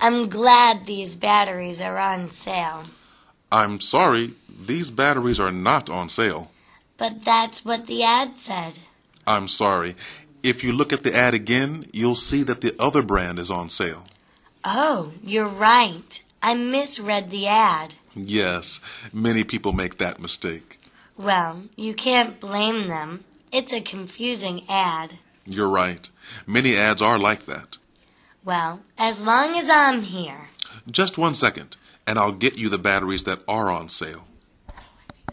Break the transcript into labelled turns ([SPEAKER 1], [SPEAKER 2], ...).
[SPEAKER 1] I'm glad these batteries are on sale.
[SPEAKER 2] I'm sorry, these batteries are not on sale.
[SPEAKER 1] But that's what the ad said.
[SPEAKER 2] I'm sorry. If you look at the ad again, you'll see that the other brand is on sale.
[SPEAKER 1] Oh, you're right. I misread the ad.
[SPEAKER 2] Yes, many people make that mistake.
[SPEAKER 1] Well, you can't blame them. It's a confusing ad.
[SPEAKER 2] You're right. Many ads are like that.
[SPEAKER 1] Well, as long as I'm here.
[SPEAKER 2] Just 1 second, and I'll get you the batteries that are on sale.